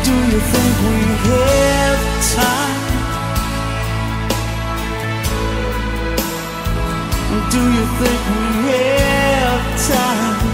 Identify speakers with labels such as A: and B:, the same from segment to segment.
A: Do you think we have time? Do you think we have time?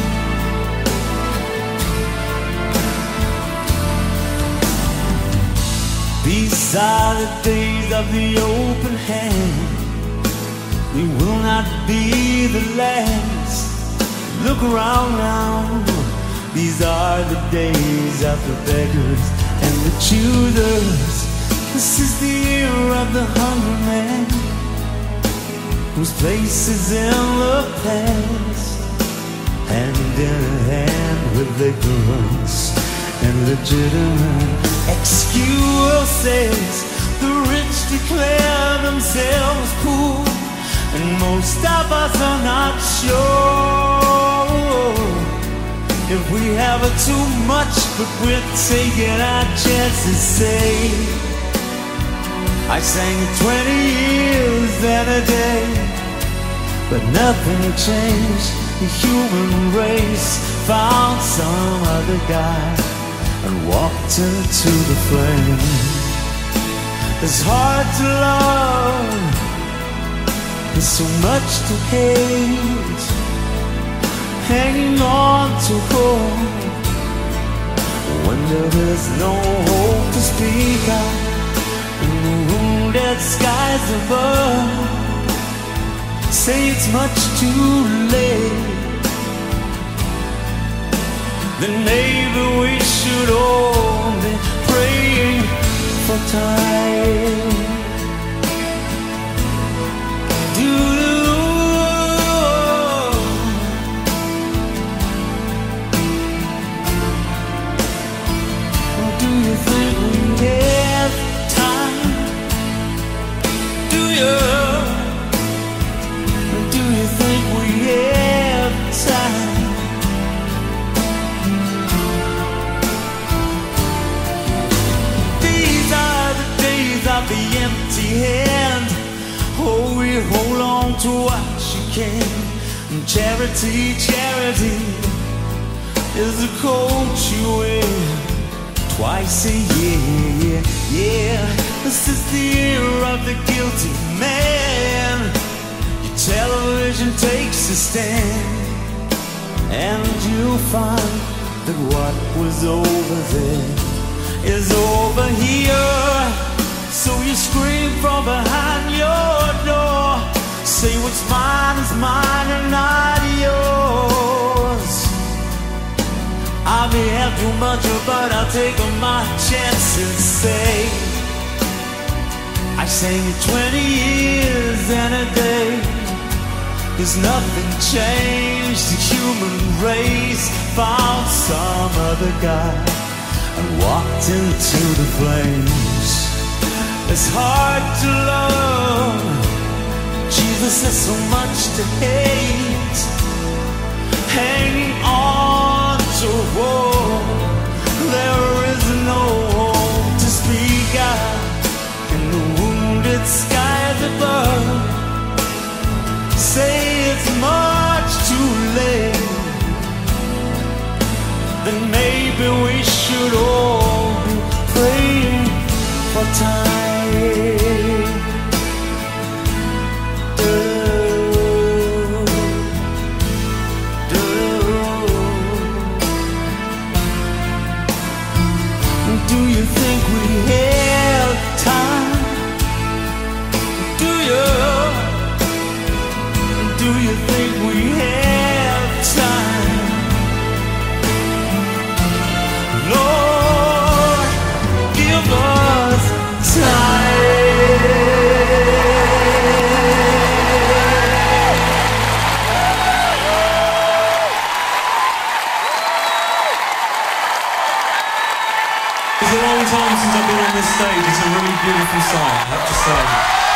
A: These are the days of the open hand. We will not be the last. Look around now. These are the days of the beggars and the choosers. This is the year of the hungry man, whose place is in the past, hand in hand with ignorance and legitimate excuses. The rich declare themselves poor, and most of us are not sure if we have too much, but we're taking our chances. Say, I sang 20 years and a day, but nothing changed. The human race found some other guy and walked into the flame. It's hard to love, there's so much to hate, hanging on to hope when there is no hope to speak out in the wounded skies above. Say it's much too late, then maybe we should all be praying for time. Do you think we have time? Do you think we have time? These are the days of the empty hand. Oh, we hold on to what you can. Charity, charity is the coat you wear twice a year. Yeah, this is the year of the guilty man. Your television takes a stand, and you'll find that what was over there is over here. So you scream from behind your door, say what's mine is mine and not yours. I may have too much, but I'll take my chances. Say, I sang it 20 years and a day. There's nothing changed. The human race found some other guy and walked into the flames. It's hard to love, Jesus has so much to hate, hanging on to hope. There is no hope to speak out in the wounded skies above. Say it's much too late, then maybe we should all be praying for time. Do you think we have time? Do you think we have time? Lord, give us time.
B: It's a long time since I've been on this stage. It's a really beautiful sight, I have to say.